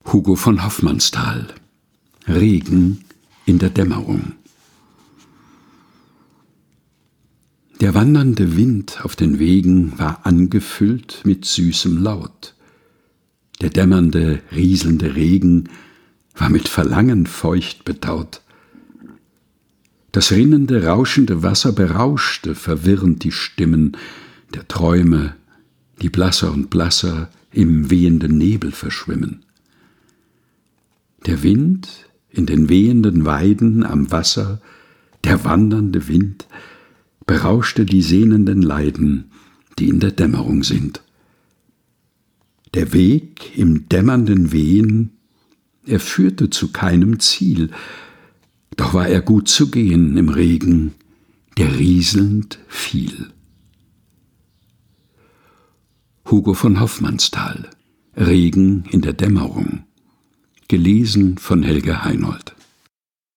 Hugo von Hofmannsthal. Regen in der Dämmerung. Der wandernde Wind auf den Wegen war angefüllt mit süßem Laut. Der dämmernde, rieselnde Regen war mit Verlangen feucht betaut. Das rinnende, rauschende Wasser berauschte verwirrend die Stimmen der Träume, die blasser und blasser im wehenden Nebel verschwimmen. Der Wind in den wehenden Weiden am Wasser, der wandernde Wind, berauschte die sehnenden Leiden, die in der Dämmerung sind. Der Weg im dämmernden Wehen, er führte zu keinem Ziel, doch war er gut zu gehen im Regen, der rieselnd fiel. Hugo von Hofmannsthal. Regen in der Dämmerung. Gelesen von Helge Heinold.